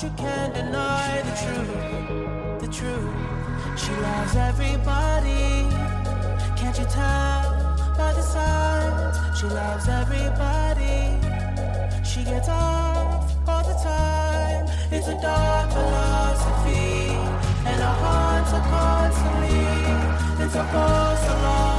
but you can't deny the truth, the truth. She loves everybody, can't you tell by the signs? She loves everybody, she gets off all the time. It's a dark philosophy, and our hearts are constantly, it's supposed to love.